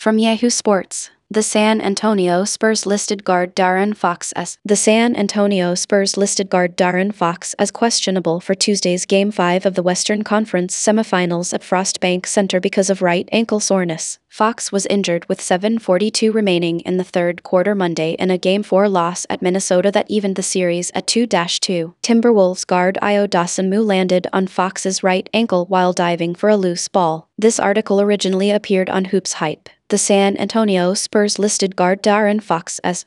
From Yahoo Sports, the San Antonio Spurs listed guard Darren Fox as questionable for Tuesday's Game 5 of the Western Conference semifinals at Frost Bank Center because of right ankle soreness. Fox was injured with 7:42 remaining in the third quarter Monday in a Game 4 loss at Minnesota that evened the series at 2-2. Timberwolves guard Io Dosunmu landed on Fox's right ankle while diving for a loose ball. This article originally appeared on Hoops Hype. The San Antonio Spurs listed guard Darren Fox as